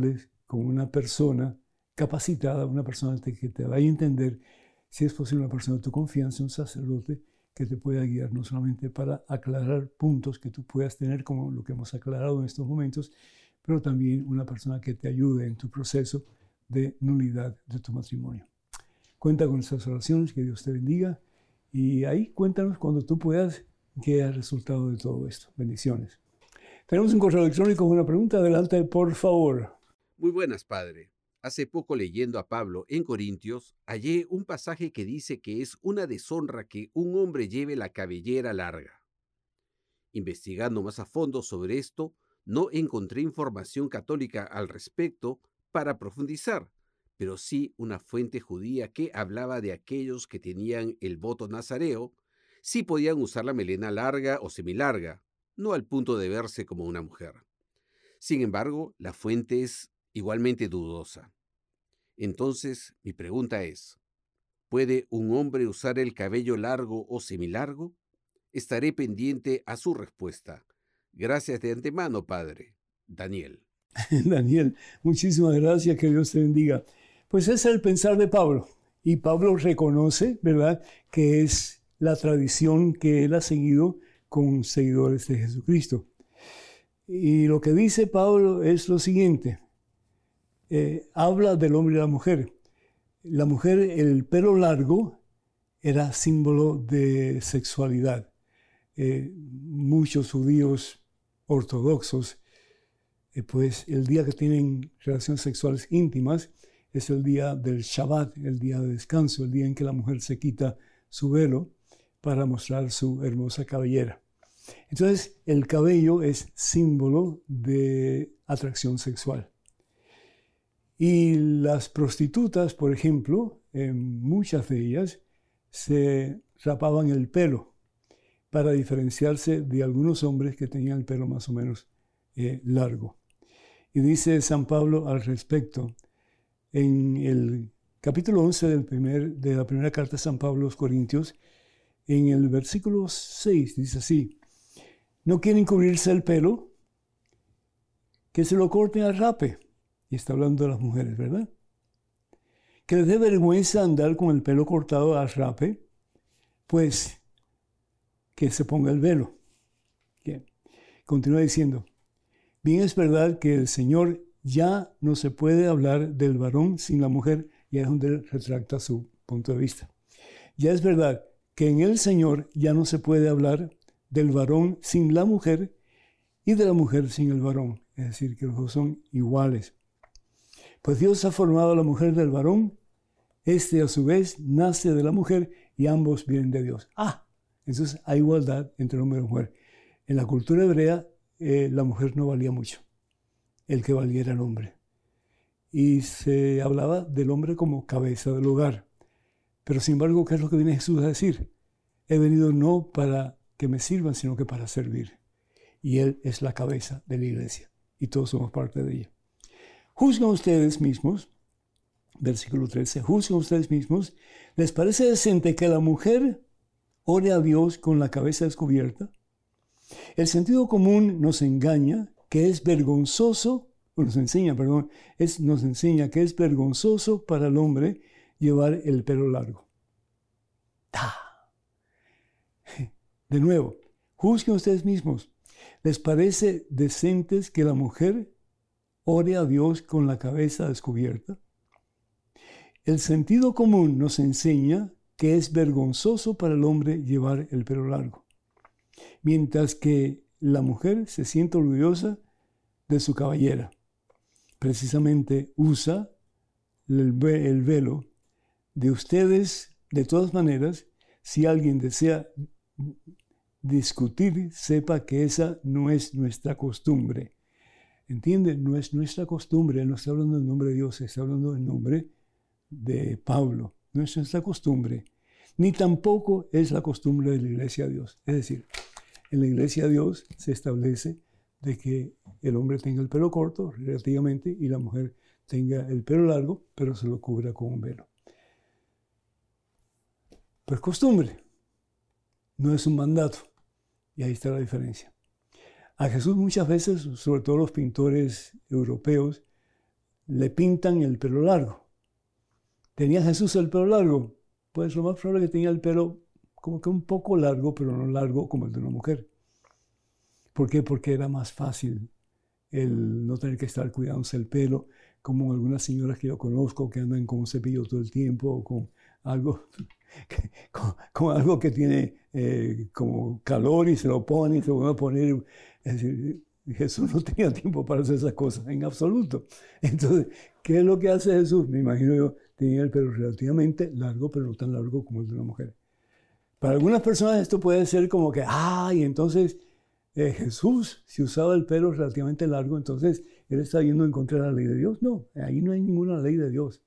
con una persona capacitada, una persona que te vaya a entender, si es posible una persona de tu confianza, un sacerdote que te pueda guiar no solamente para aclarar puntos que tú puedas tener, como lo que hemos aclarado en estos momentos, pero también una persona que te ayude en tu proceso de nulidad de tu matrimonio. Cuenta con estas oraciones, que Dios te bendiga, y ahí cuéntanos cuando tú puedas qué es el resultado de todo esto. Bendiciones. Tenemos un correo electrónico con una pregunta. Adelante, por favor. Muy buenas, padre. Hace poco, leyendo a Pablo en Corintios, hallé un pasaje que dice que es una deshonra que un hombre lleve la cabellera larga. Investigando más a fondo sobre esto, no encontré información católica al respecto para profundizar, pero sí una fuente judía que hablaba de aquellos que tenían el voto nazareo, si podían usar la melena larga o semilarga, no al punto de verse como una mujer. Sin embargo, la fuente es igualmente dudosa. Entonces, mi pregunta es, ¿puede un hombre usar el cabello largo o semilargo? Estaré pendiente a su respuesta. Gracias de antemano, padre. Daniel. Daniel, muchísimas gracias, que Dios te bendiga. Pues ese es el pensar de Pablo. Y Pablo reconoce, ¿verdad?, que es la tradición que él ha seguido con seguidores de Jesucristo. Y lo que dice Pablo es lo siguiente. Eh, habla del hombre y la mujer. La mujer, el pelo largo, era símbolo de sexualidad. Eh, muchos judíos ortodoxos, eh, pues el día que tienen relaciones sexuales íntimas es el día del Shabbat, el día de descanso, el día en que la mujer se quita su velo para mostrar su hermosa cabellera. Entonces, el cabello es símbolo de atracción sexual. Y las prostitutas, por ejemplo, eh, muchas de ellas se rapaban el pelo para diferenciarse de algunos hombres que tenían el pelo más o menos eh, largo. Y dice San Pablo al respecto, en el capítulo once del primer, de la primera carta de San Pablo a los Corintios, en el versículo seis, dice así, ¿no quieren cubrirse el pelo? Que se lo corten a rape. Y está hablando de las mujeres, ¿verdad? Que les dé vergüenza andar con el pelo cortado a rape, pues que se ponga el velo. Bien. Continúa diciendo, bien es verdad que el Señor ya no se puede hablar del varón sin la mujer, y es donde él retracta su punto de vista. Ya es verdad que en el Señor ya no se puede hablar del varón sin la mujer y de la mujer sin el varón, es decir, que los dos son iguales. Pues Dios ha formado a la mujer del varón, este a su vez nace de la mujer y ambos vienen de Dios. Ah, entonces hay igualdad entre el hombre y la mujer. En la cultura hebrea eh, la mujer no valía mucho, el que valía era el hombre. Y se hablaba del hombre como cabeza del hogar. Pero sin embargo, ¿qué es lo que viene Jesús a decir? He venido no para que me sirvan, sino que para servir. Y Él es la cabeza de la iglesia y todos somos parte de ella. Juzgan ustedes mismos, versículo trece, juzgan ustedes mismos, ¿les parece decente que la mujer ore a Dios con la cabeza descubierta? El sentido común nos engaña que es vergonzoso, nos enseña, perdón, es, nos enseña que es vergonzoso para el hombre llevar el pelo largo. ¡Ah! De nuevo, juzguen ustedes mismos, ¿les parece decentes que la mujer ore a Dios con la cabeza descubierta? El sentido común nos enseña que es vergonzoso para el hombre llevar el pelo largo, mientras que la mujer se siente orgullosa de su cabellera. Precisamente usa el velo de ustedes. De todas maneras, si alguien desea discutir, sepa que esa no es nuestra costumbre. ¿Entiende? No es nuestra costumbre. Él no está hablando en nombre de Dios, está hablando en nombre de Pablo. No es nuestra costumbre, ni tampoco es la costumbre de la Iglesia de Dios. Es decir, en la Iglesia de Dios se establece de que el hombre tenga el pelo corto relativamente y la mujer tenga el pelo largo, pero se lo cubra con un velo. Pues costumbre, no es un mandato. Y ahí está la diferencia. A Jesús muchas veces, sobre todo los pintores europeos, le pintan el pelo largo. ¿Tenía Jesús el pelo largo? Pues lo más probable es que tenía el pelo como que un poco largo, pero no largo como el de una mujer. ¿Por qué? Porque era más fácil el no tener que estar cuidándose el pelo, como algunas señoras que yo conozco que andan con un cepillo todo el tiempo, o con algo, que, con, con algo que tiene eh, como calor y se lo pone y se lo van a poner. Es decir, Jesús no tenía tiempo para hacer esas cosas, en absoluto. Entonces, ¿qué es lo que hace Jesús? Me imagino yo, tenía el pelo relativamente largo, pero no tan largo como el de una mujer. Para algunas personas esto puede ser como que, ah, y entonces eh, Jesús, si usaba el pelo relativamente largo, entonces él está yendo en contra de la ley de Dios. No, ahí no hay ninguna ley de Dios.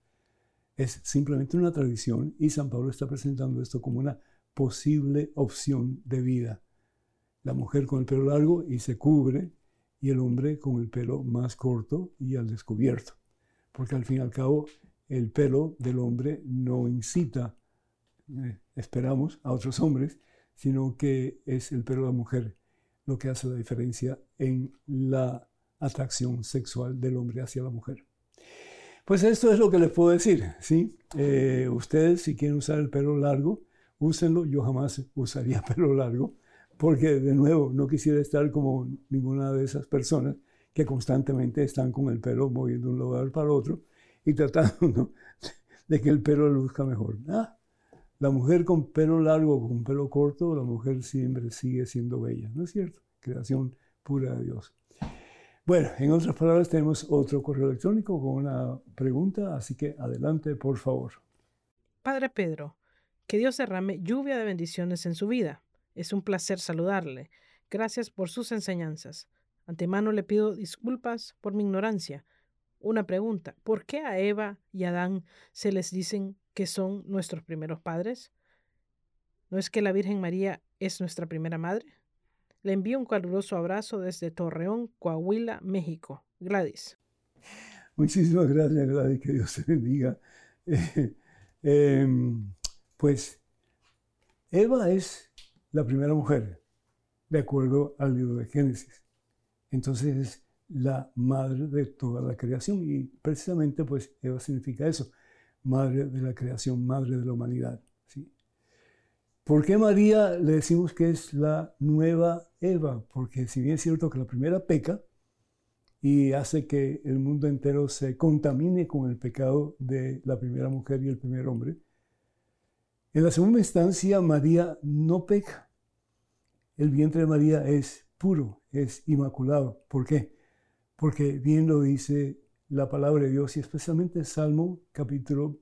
Es simplemente una tradición y San Pablo está presentando esto como una posible opción de vida. La mujer con el pelo largo y se cubre, y el hombre con el pelo más corto y al descubierto. Porque al fin y al cabo, el pelo del hombre no incita, eh, esperamos, a otros hombres, sino que es el pelo de la mujer lo que hace la diferencia en la atracción sexual del hombre hacia la mujer. Pues esto es lo que les puedo decir, ¿sí? Eh, ustedes, si quieren usar el pelo largo, úsenlo. Yo jamás usaría pelo largo, porque, de nuevo, no quisiera estar como ninguna de esas personas que constantemente están con el pelo moviendo de un lugar para otro y tratando, ¿no?, de que el pelo luzca mejor. Ah, la mujer con pelo largo o con pelo corto, la mujer siempre sigue siendo bella, ¿no es cierto? Creación pura de Dios. Bueno, en otras palabras, tenemos otro correo electrónico con una pregunta, así que adelante, por favor. Padre Pedro, que Dios derrame lluvia de bendiciones en su vida. Es un placer saludarle. Gracias por sus enseñanzas. Antemano le pido disculpas por mi ignorancia. Una pregunta, ¿por qué a Eva y Adán se les dicen que son nuestros primeros padres? ¿No es que la Virgen María es nuestra primera madre? Le envío un caluroso abrazo desde Torreón, Coahuila, México. Gladys. Muchísimas gracias, Gladys, que Dios te bendiga. Eh, eh, pues Eva es la primera mujer, de acuerdo al libro de Génesis. Entonces es la madre de toda la creación y precisamente pues Eva significa eso, madre de la creación, madre de la humanidad, ¿sí? ¿Por qué María le decimos que es la nueva Eva? Porque si bien es cierto que la primera peca y hace que el mundo entero se contamine con el pecado de la primera mujer y el primer hombre, en la segunda instancia María no peca. El vientre de María es puro, es inmaculado. ¿Por qué? Porque bien lo dice la palabra de Dios y especialmente Salmo capítulo,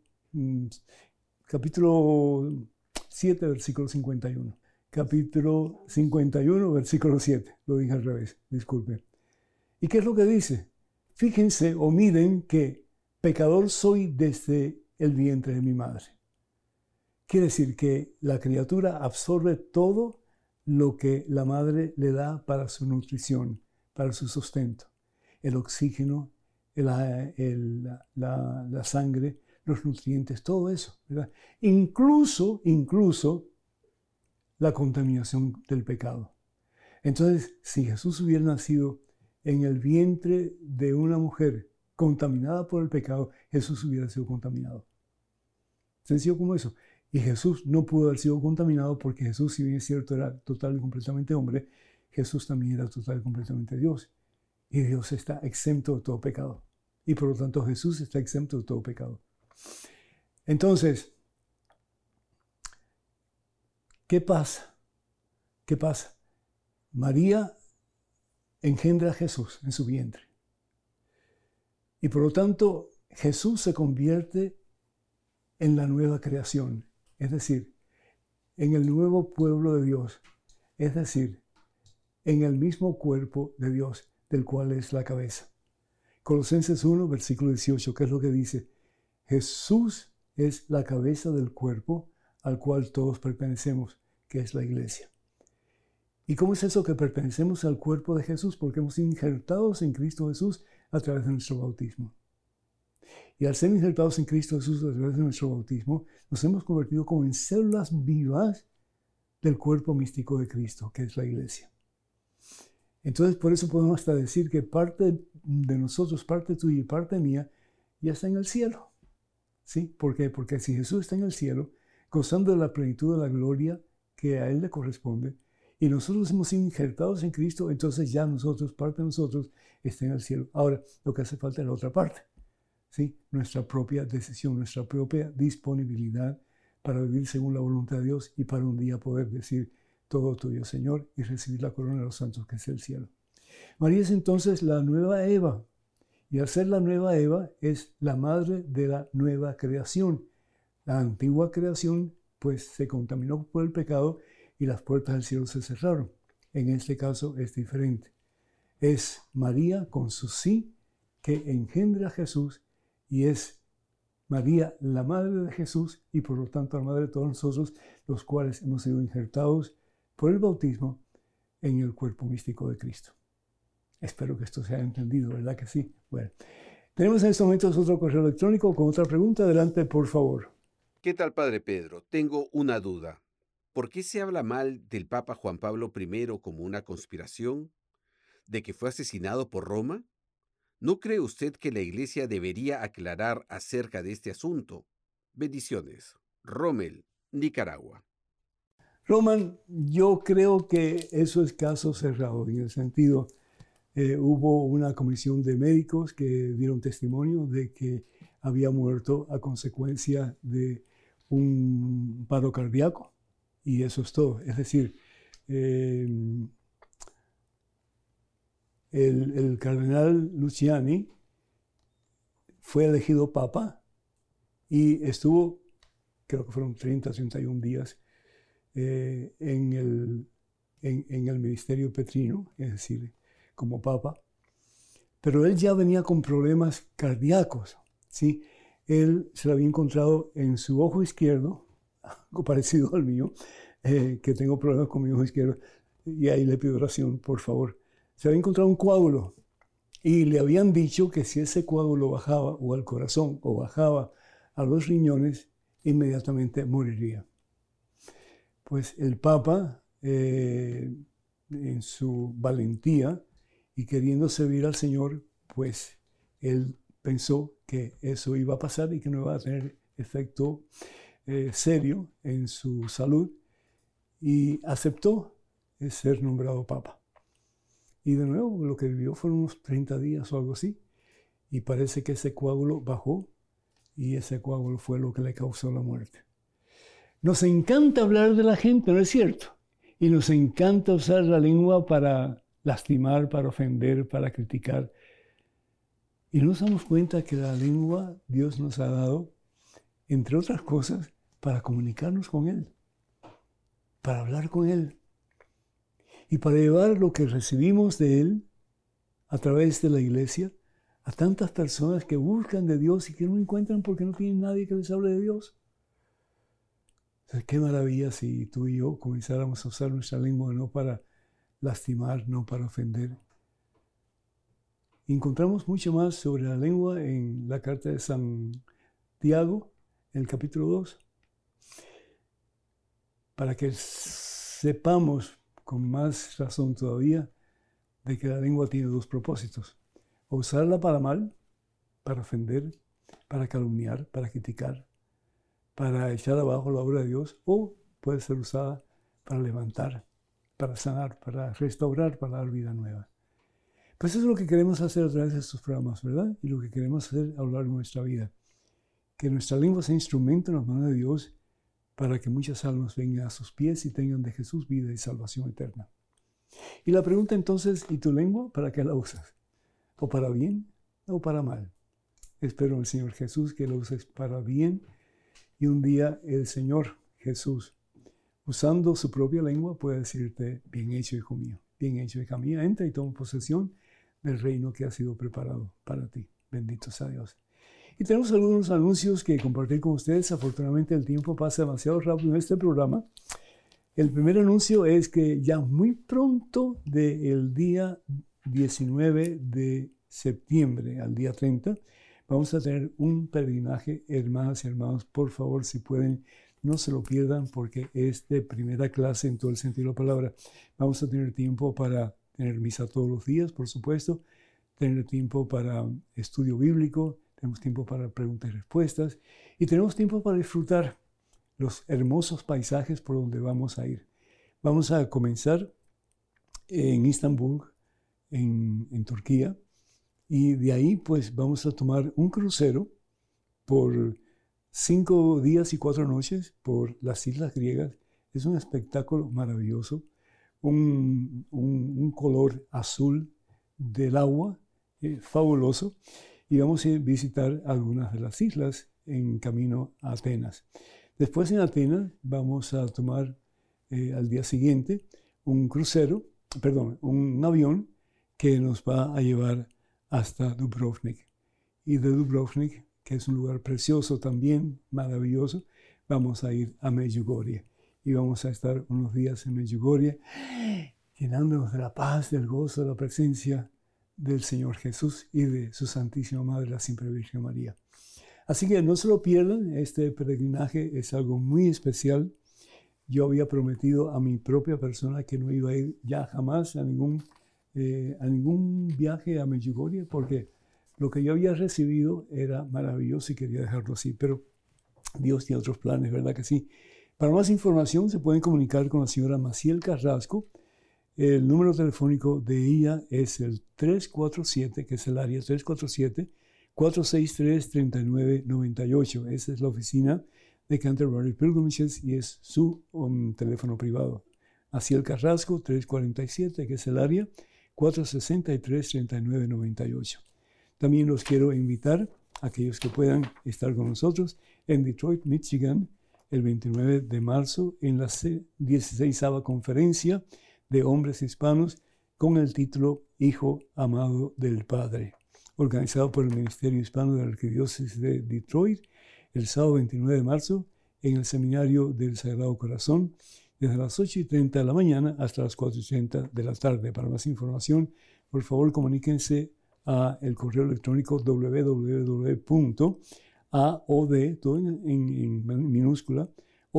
capítulo siete, versículo cincuenta y uno. Capítulo cincuenta y uno, versículo siete. Lo dije al revés, disculpen. ¿Y qué es lo que dice? Fíjense o miren que pecador soy desde el vientre de mi madre. Quiere decir que la criatura absorbe todo lo que la madre le da para su nutrición, para su sustento. El oxígeno, el, el, la, la sangre, los nutrientes, todo eso, ¿verdad? Incluso, incluso la contaminación del pecado. Entonces, si Jesús hubiera nacido en el vientre de una mujer contaminada por el pecado, Jesús hubiera sido contaminado. Sencillo como eso. Y Jesús no pudo haber sido contaminado porque Jesús, si bien es cierto, era total y completamente hombre, Jesús también era total y completamente Dios. Y Dios está exento de todo pecado. Y por lo tanto Jesús está exento de todo pecado. Entonces, ¿qué pasa? ¿Qué pasa? María engendra a Jesús en su vientre. Y por lo tanto, Jesús se convierte en la nueva creación. Es decir, en el nuevo pueblo de Dios. Es decir, en el mismo cuerpo de Dios, del cual es la cabeza. Colosenses uno, versículo dieciocho, ¿qué es lo que dice? Jesús es la cabeza del cuerpo al cual todos pertenecemos, que es la iglesia. ¿Y cómo es eso que pertenecemos al cuerpo de Jesús? Porque hemos injertados en Cristo Jesús a través de nuestro bautismo. Y al ser injertados en Cristo Jesús a través de nuestro bautismo, nos hemos convertido como en células vivas del cuerpo místico de Cristo, que es la iglesia. Entonces, por eso podemos hasta decir que parte de nosotros, parte tuya y parte mía, ya está en el cielo. ¿Sí? ¿Por qué? Porque si Jesús está en el cielo, gozando de la plenitud de la gloria que a Él le corresponde, y nosotros hemos sido injertados en Cristo, entonces ya nosotros, parte de nosotros, está en el cielo. Ahora, lo que hace falta es la otra parte, ¿sí? Nuestra propia decisión, nuestra propia disponibilidad para vivir según la voluntad de Dios y para un día poder decir, todo tuyo, Señor, y recibir la corona de los santos, que es el cielo. María es entonces la nueva Eva, y al ser la nueva Eva es la madre de la nueva creación. La antigua creación pues se contaminó por el pecado y las puertas del cielo se cerraron. En este caso es diferente. Es María con su sí que engendra a Jesús y es María la madre de Jesús y por lo tanto la madre de todos nosotros, los cuales hemos sido injertados por el bautismo en el cuerpo místico de Cristo. Espero que esto se haya entendido, ¿verdad que sí? Bueno, tenemos en estos momentos otro correo electrónico con otra pregunta. Adelante, por favor. ¿Qué tal, Padre Pedro? Tengo una duda. ¿Por qué se habla mal del Papa Juan Pablo primero como una conspiración? ¿De que fue asesinado por Roma? ¿No cree usted que la Iglesia debería aclarar acerca de este asunto? Bendiciones. Rommel, Nicaragua. Roman, yo creo que eso es caso cerrado, en el sentido, eh, hubo una comisión de médicos que dieron testimonio de que había muerto a consecuencia de un paro cardíaco, y eso es todo. Es decir, eh, el, el cardenal Luciani fue elegido papa y estuvo, creo que fueron treinta, treinta y un días, eh, en, el, en, en el ministerio petrino, es decir, como papa. Pero él ya venía con problemas cardíacos, ¿sí? Él se lo había encontrado en su ojo izquierdo, algo parecido al mío, eh, que tengo problemas con mi ojo izquierdo, y ahí le pido oración, por favor. Se había encontrado un coágulo, y le habían dicho que si ese coágulo bajaba o al corazón o bajaba a los riñones, inmediatamente moriría. Pues el Papa, eh, en su valentía y queriendo servir al Señor, pues él pensó que eso iba a pasar y que no iba a tener efecto eh, serio en su salud, y aceptó ser nombrado Papa. Y de nuevo, lo que vivió fueron unos treinta días o algo así, y parece que ese coágulo bajó, y ese coágulo fue lo que le causó la muerte. Nos encanta hablar de la gente, ¿no es cierto? Y nos encanta usar la lengua para lastimar, para ofender, para criticar. Y nos damos cuenta que la lengua Dios nos ha dado, entre otras cosas, para comunicarnos con Él, para hablar con Él y para llevar lo que recibimos de Él a través de la iglesia a tantas personas que buscan de Dios y que no encuentran porque no tienen nadie que les hable de Dios. Entonces, qué maravilla si tú y yo comenzáramos a usar nuestra lengua no para lastimar, no para ofender. Encontramos mucho más sobre la lengua en la carta de Santiago, en el capítulo dos, para que sepamos con más razón todavía de que la lengua tiene dos propósitos: o usarla para mal, para ofender, para calumniar, para criticar, para echar abajo la obra de Dios, o puede ser usada para levantar, para sanar, para restaurar, para dar vida nueva. Pues eso es lo que queremos hacer a través de estos programas, ¿verdad? Y lo que queremos hacer a lo largo de nuestra vida. Que nuestra lengua sea instrumento en las manos de Dios para que muchas almas vengan a sus pies y tengan de Jesús vida y salvación eterna. Y la pregunta entonces, ¿y tu lengua para qué la usas? ¿O para bien o para mal? Espero en el Señor Jesús que lo uses para bien, y un día el Señor Jesús, usando su propia lengua, puede decirte: bien hecho, hijo mío, bien hecho, hija mía, entra y toma posesión del reino que ha sido preparado para ti. Bendito sea Dios. Y tenemos algunos anuncios que compartir con ustedes. Afortunadamente el tiempo pasa demasiado rápido en este programa. El primer anuncio es que ya muy pronto, del día diecinueve de septiembre al día treinta, vamos a tener un peregrinaje. Hermanas y hermanos, por favor, si pueden, no se lo pierdan, porque es de primera clase en todo el sentido de la palabra. Vamos a tener tiempo para tener misa todos los días, por supuesto, tener tiempo para estudio bíblico, tenemos tiempo para preguntas y respuestas, y tenemos tiempo para disfrutar los hermosos paisajes por donde vamos a ir. Vamos a comenzar en Istambul, en, en Turquía, y de ahí pues vamos a tomar un crucero por cinco días y cuatro noches por las islas griegas. Es un espectáculo maravilloso, un, un, un color azul del agua, eh, fabuloso, y vamos a visitar algunas de las islas en camino a Atenas. Después en Atenas vamos a tomar eh, al día siguiente un crucero, perdón, un avión que nos va a llevar hasta Dubrovnik. Y de Dubrovnik, que es un lugar precioso también, maravilloso, vamos a ir a Medjugorje. Y vamos a estar unos días en Medjugorje, llenándonos de la paz, del gozo, de la presencia del Señor Jesús y de su Santísima Madre, la Siempre Virgen María. Así que no se lo pierdan, este peregrinaje es algo muy especial. Yo había prometido a mi propia persona que no iba a ir ya jamás a ningún, eh, a ningún viaje a Medjugorje, porque lo que yo había recibido era maravilloso y quería dejarlo así, pero Dios tiene otros planes, ¿verdad que sí? Para más información se pueden comunicar con la señora Maciel Carrasco. El número telefónico de ella es el tres cuatro siete, que es el área tres cuatro siete, cuatro seis tres, tres nueve nueve ocho. Esa es la oficina de Canterbury Pilgrimages y es su um, teléfono privado. Maciel Carrasco, tres cuatro siete, que es el área cuatro seis tres, tres nueve nueve ocho. También los quiero invitar a aquellos que puedan estar con nosotros en Detroit, Michigan, el veintinueve de marzo, en la dieciséisava conferencia de hombres hispanos con el título Hijo Amado del Padre, organizado por el Ministerio Hispano de la Arquidiócesis de Detroit, el sábado veintinueve de marzo, en el Seminario del Sagrado Corazón, desde las ocho y treinta de la mañana hasta las cuatro y treinta de la tarde. Para más información, por favor, comuníquense a el correo electrónico doble u doble u doble u punto a o d, todo en, en, en minúscula,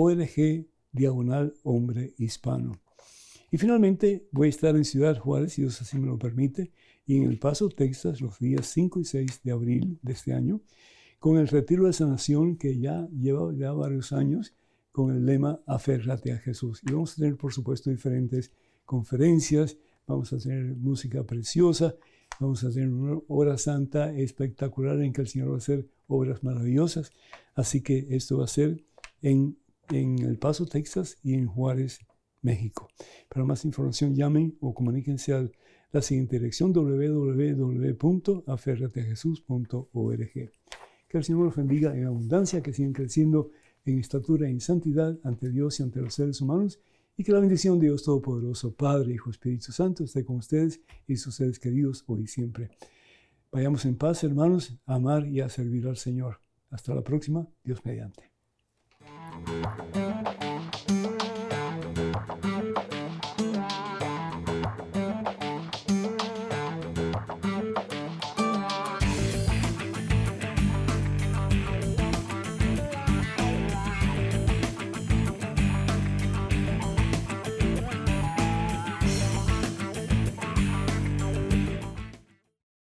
org diagonal hombre hispano. Y finalmente voy a estar en Ciudad Juárez, si Dios así me lo permite, y en El Paso, Texas, los días cinco y seis de abril de este año, con el retiro de sanación que ya lleva ya varios años, con el lema Aférrate a Jesús. Y vamos a tener, por supuesto, diferentes conferencias, vamos a tener música preciosa, vamos a tener una hora santa espectacular en que el Señor va a hacer obras maravillosas. Así que esto va a ser en, en El Paso, Texas y en Juárez, México. Para más información llamen o comuníquense a la siguiente dirección doble u doble u doble u punto aférrate a jesús punto org. Que el Señor los bendiga en abundancia, que sigan creciendo en estatura y en santidad ante Dios y ante los seres humanos, y que la bendición de Dios Todopoderoso, Padre, Hijo, Espíritu Santo, esté con ustedes y sus seres queridos hoy y siempre. Vayamos en paz, hermanos, a amar y a servir al Señor. Hasta la próxima, Dios mediante.